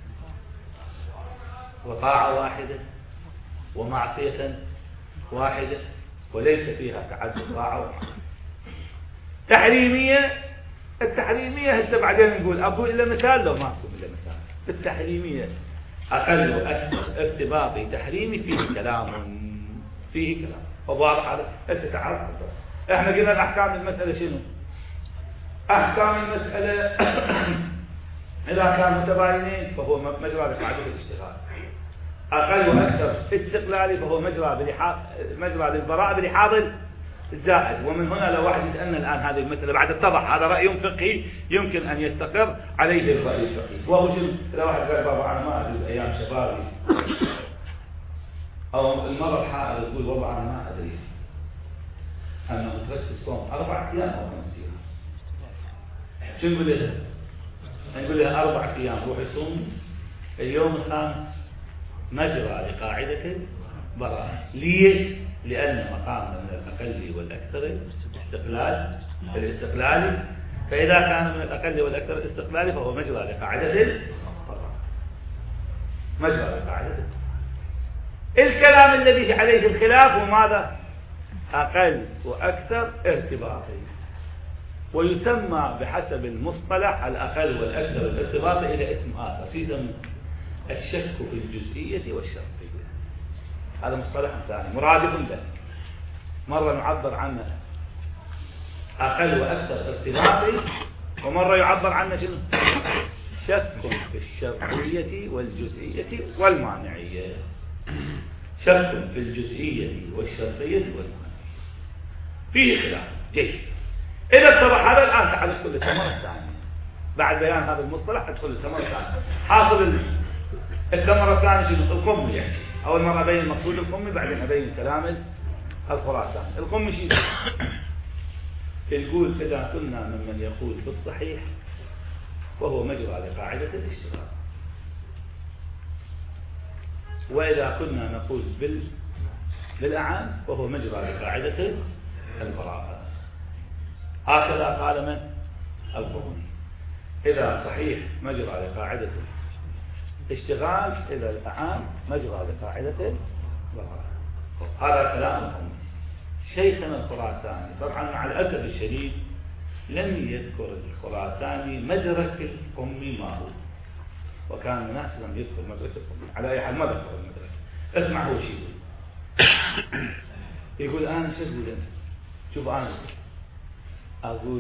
وطاعة واحدة ومعصية واحدة وليس فيها تعدد طاعة ومعصية. تحريمية، التحريمية هسه بعدين نقول أقول إلا مثال لو ما أقول إلا مثال. التحريمية أقل وأكثر ارتباطي تحريمي فيه كلام فيه كلام وواضح. على أنت تعرف إحنا قلنا الأحكام المسألة شنو؟ أحكام المسألة إذا كان متباينين فهو مجرى لقاعدة الاشتغال، أقل وأكثر استقلالي فهو مجرى بلحاظ مجرى للبراءة بلحاظ الزائد. ومن هنا لو واحد يسألنا الآن هذه المسألة بعد اتضح هذا رأي فقهي يمكن أن يستقر عليه الرأي الفقهي، وهو شنو؟ لو واحد قال بابا أنا ما أدري أيام شبابي أو المرة الحائض يقول والله أنا ما أدري أنا أتركت الصوم أربع أيام أو خمس أيام، شو نقول له؟ نقول له أربع أيام روح يصوم اليوم الخامس مجرى لقاعدة البراءة. ليش؟ لأن مقامنا من الأقل والأكثر استقلال الاستقلالي، فإذا كان من الأقل والأكثر استقلالي فهو مجرى لقاعدة البراءة، مجرى لقاعدة البراءة. الكلام الذي عليه الخلاف هو ماذا؟ أقل وأكثر ارتباطي، ويسمى بحسب المصطلح الأقل والأكثر الارتباطي إلى اسم آخر يسمى الشك في الجزئية والشرطية. هذا مصطلح ثاني مرادف له، مرة نعبر عنه أقل وأكثر ارتباطي، ومرة يعبر عنه شنو؟ شك في الشرطية والجزئية والمانعية. شك في الجزئية والشرطية والمانعية فيه خلاف. جيد، إذا اتضح هذا الآن تعال ادخل الثمرة الثانية. بعد بيان هذا المصطلح ادخل الثمرة الثانية. حاصل الثمرة الثانية شنو؟ القمي. يعني أول مرة أبين المقصود القمي، بعدين أبين كلام الخراساني. القمي شيء يقول إذا كنا ممن يقول بالصحيح وهو مجرى لقاعدة الاشتغال، وإذا كنا نقول بال بالأعان وهو مجرى لقاعدة البراءة. هكذا قال من؟ القمي. إذا صحيح مجرى لقاعدة اشتغال، إذا الأعان مجرى لقاعدة البراءة. هذا كلام القمي. شيخنا الخراساني طبعا مع الأسف الشديد لم يذكر الخراساني مدرك القمي ما هو، وكان مناسبا يذكر مدرك القمي. على أي حال ما ذكر المدرك. اسمع هو شيء يقول. يقول أنا شو أقول أنت؟ شوف أنا أقول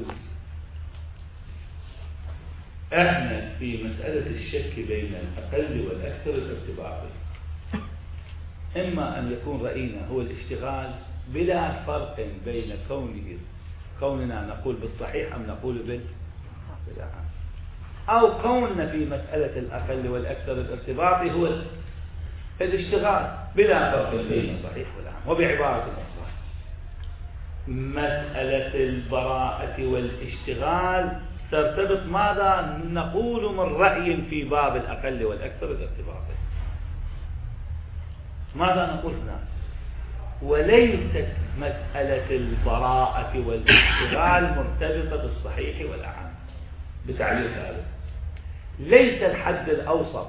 احنا في مسألة الشك بين الأقل والأكثر الارتباطي إما أن يكون رأينا هو الاشتغال بلا فرق بين كونه كوننا نقول بالصحيح أم نقول بالأعان، أو كوننا في مسألة الأقل والأكثر الارتباطي هو الاشتغال بلا فرق بين الصحيح والأعان. وبعبارة أخرى مسألة البراءة والاشتغال ترتبط ماذا نقول من رأي في باب الأقل والأكثر الارتباطي، ماذا نقول هنا؟ وليست مسألة البراءة والاشتغال مرتبطة بالصحيح والأعان. بتعليل هذا ليس الحد الأوسط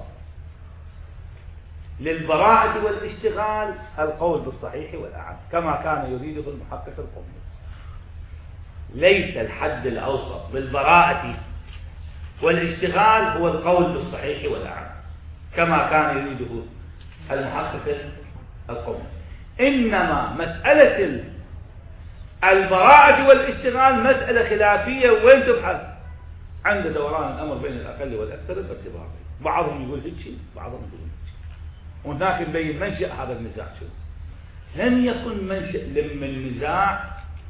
للبراءة والاشتغال القول بالصحيح والأعان كما كان يريده المحقق القمي. ليس الحد الأوسط بالبراءة والاشتغال هو القول بالصحيح والأعان كما كان يريده المحقق القمي، إنما مسألة البراءة والاشتغال مسألة خلافية وين تبحث؟ عند دوران الأمر بين الأقل والأكثر الارتباطي. بعضهم يقول هيك شيء، بعضهم يقول هيك شيء، وهناك نبين منشأ هذا النزاع. شو لم يكن منشأ لم النزاع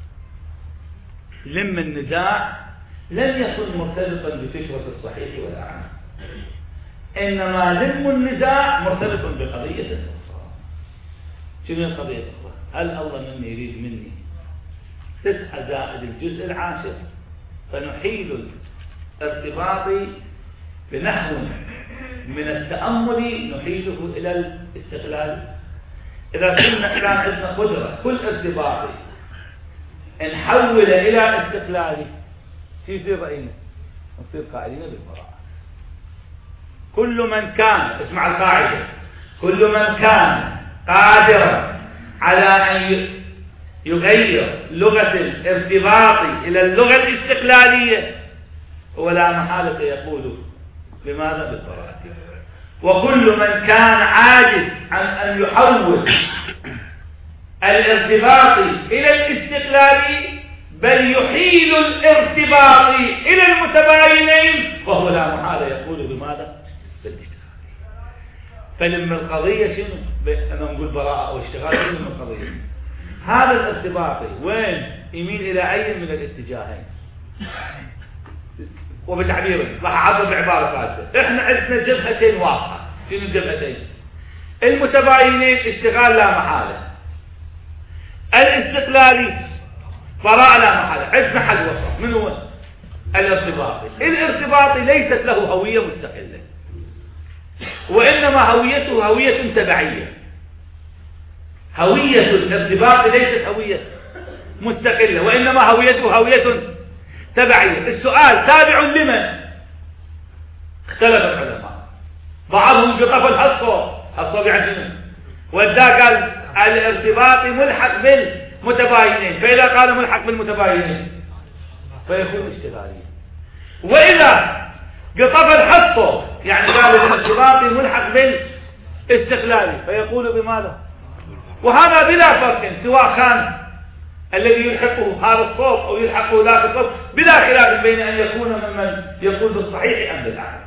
لم النزاع لم يكن مرتبطا بفكرة الصحيح والأعان، إنما لم النزاع مرتبط بقضية أخرى. شنو القضية الأخرى؟ هل الله مني يريد مني تسعة زائد الجزء العاشر فنحيل الارتباط بنحو من التأمل نحيله إلى الاستقلال؟ إذا كنا كان عندنا قدرة كل ارتباطي نحول إلى استقلالي شو يصير رأينا؟ نصير قائلين بالبراءة. كل من كان، اسمع القاعدة، كل من كان قادرا على أن يغير لغة الارتباط إلى اللغة الاستقلالية هو لا محالة يقول بماذا؟ بالبراءة. وكل من كان عاجز عن أن يحول الارتباط إلى الاستقلال بل يحيل الارتباط إلى المتباينين وهو لا محالة يقول بماذا؟ بالاستقلال. فلما القضية شنو؟ أنا نقول براءة أو اشتغال شنو من القضية؟ هذا الارتباطي وين يميل إلى أي من الاتجاهين؟ وبتعبير راح أعبر بعبارة ثالثة. إحنا عندنا جبهتين واضحة. شنو الجبهتين؟ المتباينين اشتغال لا محالة، الاستقلالي براءة لا محالة. عندنا حل وسط. من هو؟ الارتباطي. الارتباطي ليست له هوية مستقلة، وإنما هويته هوية تبعية. هوية الارتباط ليست هوية مستقلة، وإنما هويته هوية تبعية. السؤال تابع لمن؟ اختلف العلماء، بعضهم بطفل حصه حصه بعجنه، وذا قال الارتباط ملحق بالمتباينين، فإذا قال ملحق بالمتباينين فيكون اشتغاليا. وإذا بطفل حصه يعني قال الارتباط ملحق بالاستقلالي فيقول بماذا؟ وهذا بلا فرق، سواء كان الذي يلحقه هذا الصوت أو يلحقه ذاك الصوت، بلا خلاف بين أن يكون ممن يقول بالصحيح أم بالأعلى.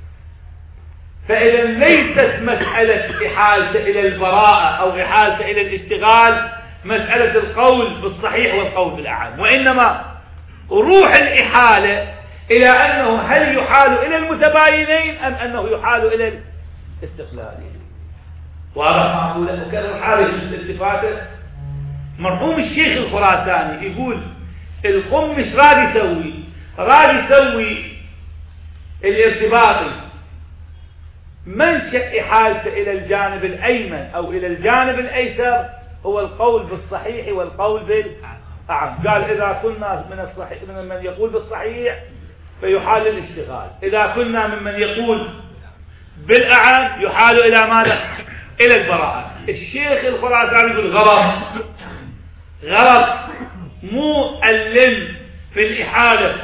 فإذا ليست مسألة إحالة إلى البراءة أو إحالة إلى الاشتغال مسألة القول بالصحيح والقول بالأعلى، وإنما روح الإحالة إلى أنه هل يحال إلى المتباينين أم أنه يحال إلى الاستقلاليين. وهذا معقول أكرر حالة الالتفاتة. مرحوم الشيخ الخراساني يقول القم مش راد يسوي، راد يسوي الارتباطي منشأ إحالته إلى الجانب الأيمن أو إلى الجانب الأيسر هو القول بالصحيح والقول بالأعم. قال إذا كنا من الصحيح من من يقول بالصحيح فيحال الاشتغال، إذا كنا ممن يقول بالأعم يحال إلى ماذا؟ إلى البراءة. الشيخ الخراساني يقول غلط غلط، مو اللم في الإحالة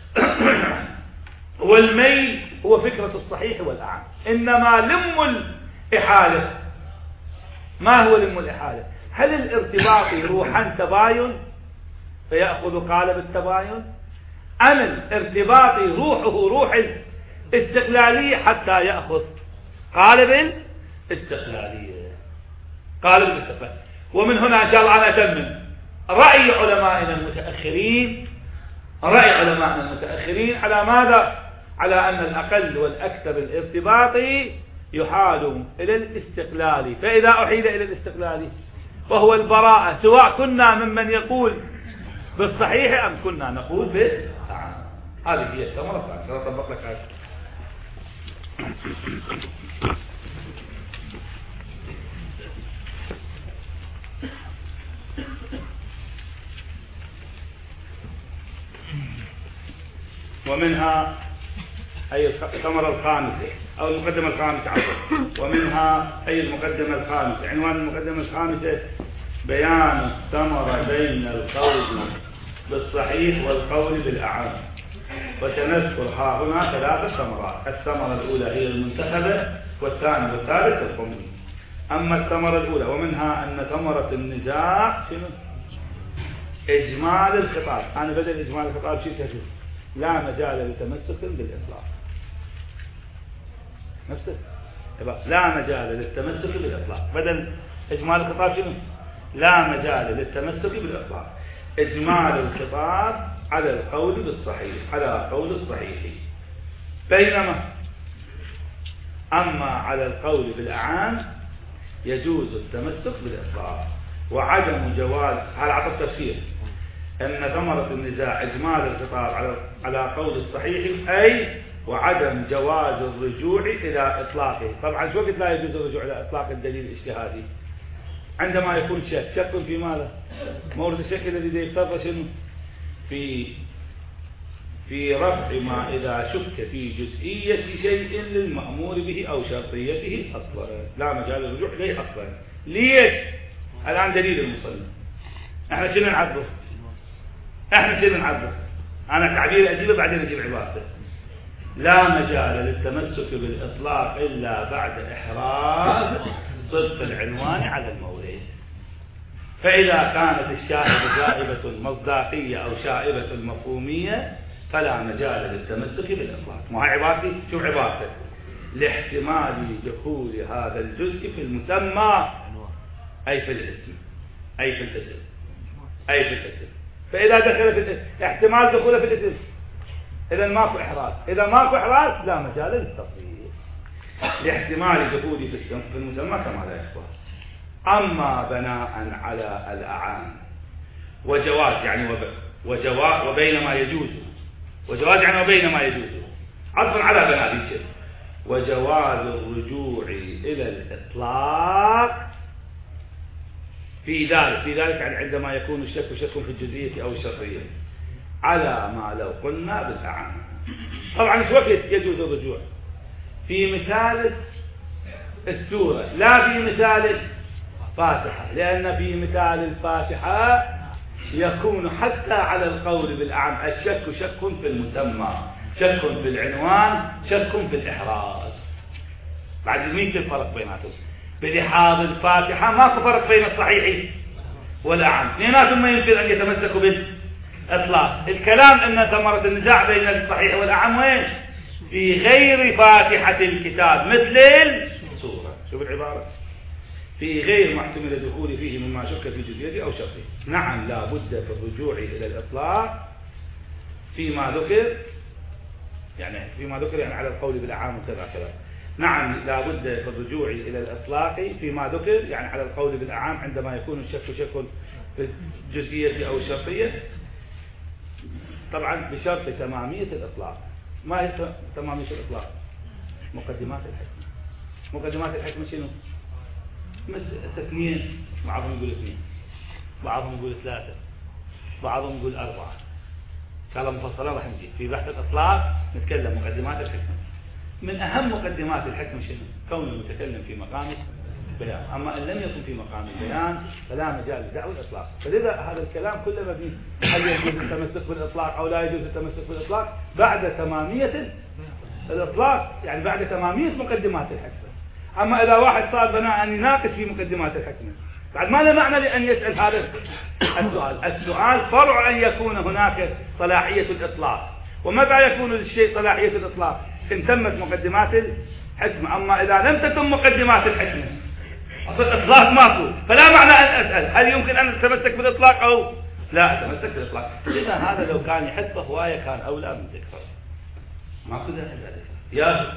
والميل هو فكرة الصحيح والأعم، إنما لم الإحالة. ما هو لم الإحالة؟ هل الارتباط روحا تباين فيأخذ قالب التباين، أم الارتباط روحه روح الاستقلالية حتى يأخذ قالب الاستقلالية قالب الاستقلالية. ومن هنا إن شاء الله أنا أتمم رأي علمائنا المتأخرين، رأي علمائنا المتأخرين على ماذا؟ على أن الأقل والأكثر الارتباطي يحال إلى الاستقلالي، فإذا أحيل إلى الاستقلالي وهو البراءة، سواء كنا ممن يقول بالصحيح أم كنا نقول بالأعم. هذه هي الثمرة. سأطبق لك هذا. ومنها أي الثمرة الخامسة أو المقدمة الخامسة عفوا ومنها أي المقدمة الخامسة. عنوان المقدمة الخامسة بيان الثمرة بين القول بالصحيح والقول بالأعم. وسنذكر ها هنا ثلاث ثمرات. الثمرة الأولى هي المنتخبة، والثانية والثالث القمي. أما الثمرة الأولى ومنها أن ثمرة النزاع شنو؟ إجمال الخطاب. أنا بدل إجمال الخطاب شيء تشوف لا مجال لتمسك بالإطلاق. نفسه لا مجال للتمسك بالإطلاق. بدل إجمال الخطاب شنو؟ لا مجال للتمسك بالإطلاق. إجمال الخطاب على القول بالصحيح، على قول الصحيح. بينما أما على القول بالأعام يجوز التمسك بالإطلاق وعدم جواز. هذا عطى التفسير أن ثمرة النزاع إجمال الخطاب على على قول الصحيح، أي وعدم جواز الرجوع إلى إطلاقه. طبعا شو وقت لا يجوز الرجوع إلى إطلاق الدليل الاجتهادي؟ عندما يكون شك. شك في ماذا؟ مورد الشك الذي يقتضى شنو؟ في في رفع ما إذا شك في جزئية شيء للمأمور به أو شرطيته أصلا لا مجال للرجوع إليه أصلا. ليش؟ الآن دليل المصنف. احنا شنو نعبر؟ احنا شنو نعبر؟ أنا تعبير أجيبه بعدين أجيب عبارته. لا مجال للتمسك بالإطلاق إلا بعد إحراز صدق العنوان على المورد. فإذا كانت الشائبة شائبة مصداقية أو شائبة مفهومية فلا مجال للتمسك بالإطلاق. ما هي عبارتي؟ شوف عبارته. لاحتمال دخول هذا الجزء في المسمى أي في الاسم أي في الاسم أي في الاسم. فإذا دخل في الاسم احتمال دخوله في الاسم، إذا ماكو إحراز. إذا ماكو إحراز لا مجال للتصريح لاحتمال دخوله في المسمى كما لا يخبر. أما بناء على الأعان وجواز يعني وب... وجواز وبينما يجوز، وجواز يعني وبينما يجوز عطفا على بناء شيء، وجواز الرجوع إلى الإطلاق في ذلك في ذلك يعني عندما يكون الشك شك في الجزئية أو الشرطية على ما لو قلنا بالأعان. طبعا ايش وقت يجوز الرجوع؟ في مثال السورة لا في مثال الفاتحة، لأن في مثال الفاتحة يكون حتى على القول بالأعم الشك شك في المسمى، شك في العنوان، شك في الإحراز. بعد مين الفرق بيناتهم؟ بلحاظ الفاتحة ماكو فرق بين الصحيح والأعم، اثنيناتهم ما يمكن أن يتمسكوا بالإطلاق. الكلام أن ثمرة النزاع بين الصحيح والأعم وين؟ في غير فاتحة الكتاب مثل السورة. شوف العبارة، في غير محتمل دخول فيه مما شك في جزئيته أو شرطه. نعم لا بد في الرجوع إلى الإطلاق فيما ذكر، يعني فيما ذكر يعني على القول بالأعام وكذا كذا. نعم لا بد في الرجوع إلى الإطلاق فيما ذكر يعني على القول بالأعام عندما يكون الشك شك في الجزئية أو الشرطية، طبعا بشرط تمامية الإطلاق. ما هي تمامية الإطلاق؟ مقدمات الحكمة. مقدمات الحكمة شنو؟ اثنين، بعضهم يقول اثنين، بعضهم يقول ثلاثة، بعضهم يقول أربعة. كلام مفصلا راح نجي في بحث الإطلاق نتكلم مقدمات الحكمة. من أهم مقدمات الحكمة شنو؟ كون المتكلم في مقام البيان، أما إن لم يكن في مقام البيان فلا مجال لدعوى الإطلاق. فلذا هذا الكلام كله مبني هل يجوز التمسك بالإطلاق أو لا يجوز التمسك بالإطلاق بعد تمامية الإطلاق، يعني بعد تمامية مقدمات الحكمة. أما إذا واحد صار بناء أن يناقش في مقدمات الحكمة بعد ما له معنى لأن يسأل هذا السؤال. السؤال فرع أن يكون هناك صلاحية الإطلاق. ومتى يكون للشيء صلاحية الإطلاق؟ إن تمت مقدمات الحكمة. أما إذا لم تتم مقدمات الحكمة أصل إطلاق ماكو، فلا معنى أن أسأل هل يمكن أن أتمسك بالإطلاق أو لا أتمسك بالإطلاق. إذا هذا لو كان يحط هواية كان أولى من ذكر، ماكو داعي لذلك. يا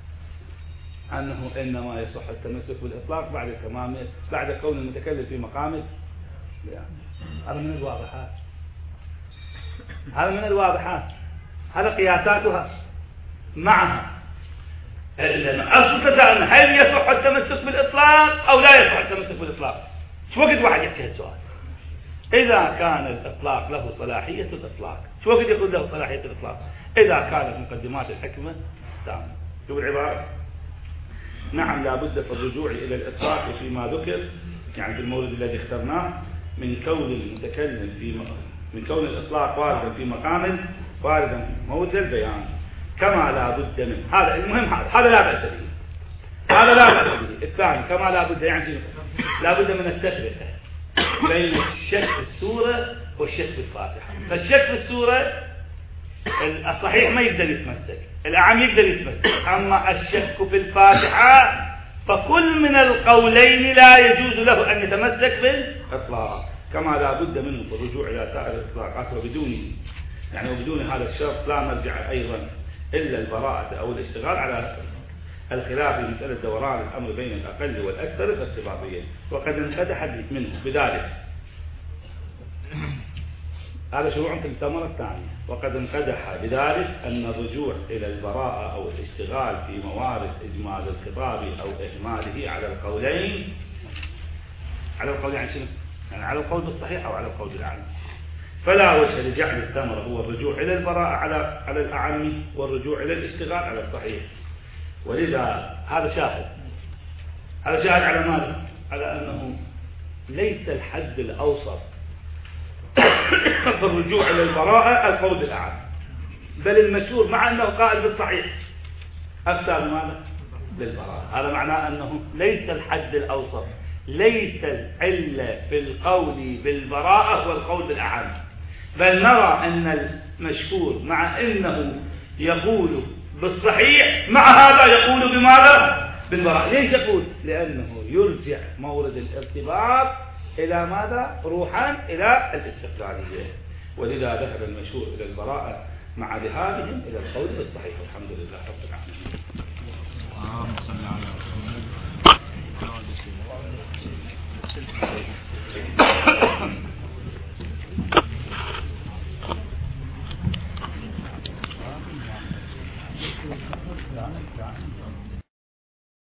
أنه إنما يصح التمسك بالإطلاق بعد تمام بعد كون المتكلم في مقام يعني. هذا من الواضحات، هذا من الواضحات، هذا قياساتها معها. أصل تسألنا هل يصح التمسك بالإطلاق أو لا يصح التمسك بالإطلاق؟ شو وقت واحد يحكي السؤال؟ إذا كان الإطلاق له صلاحية الإطلاق، شو وقت يقول له صلاحية الإطلاق؟ إذا كانت مقدمات الحكمة تامة. شوف العبارة. نعم لا بد في الرجوع إلى الإطلاق فيما ذكر، يعني في المورد الذي اخترناه، من كون المتكلم في م... من كون الإطلاق واردا في مقام واردا في موضع البيان كما لا بد منه. هذا المهم، هذا هذا لا بأس به، هذا لا بأس به. الثاني كما لا بد يعني لا بد من التفرقة بين الشك في السورة والشك في الفاتحة. فالشك في السورة الصحيح ما يقدر يتمسك، الأعم يقدر يتمسك. أما الشك في الفاتحة فكل من القولين لا يجوز له أن يتمسك بالإطلاق، كما لا بد منه بالرجوع إلى سائر الإطلاقات وبدونه يعني وبدون هذا الشرط لا مرجع أيضا إلا البراءة أو الاشتغال على الخلاف في مسألة دوران الأمر بين الأقل والأكثر الارتباطية. وقد انفتح منه بذلك هذا شروع في الثمرة الثانية. وقد انقدح بذلك أن الرجوع إلى البراءة أو الاشتغال في موارد إجمال الخطاب أو إهماله على القولين، على القول يعني شنو؟ يعني على القول بالصحيح أو على القول بالأعم، فلا وجه لجعل الثمرة هو الرجوع إلى البراءة على على الأعم والرجوع إلى الاشتغال على الصحيح. ولذا هذا شاهد، هذا شاهد على ماذا؟ على أنه ليس الحد الأوسط في الرجوع إلى البراءة القول بالأعم، بل المشهور مع أنه قائل بالصحيح أفتى بماذا؟ بالبراءة. هذا معناه أنه ليس الحد الأوسط، ليس العلة في القول بالبراءة والقول بالأعم، بل نرى أن المشهور مع أنه يقول بالصحيح، مع هذا يقول بماذا؟ بالبراءة. ليش يقول؟ لأنه يرجع مورد الارتباط إلى ماذا؟ روحا إلى الاستقلالية، ولذا ذهب المشهور إلى البراءة مع ذهابهم إلى القول بالصحيح. الحمد لله رب العالمين. اللهم صل على محمد.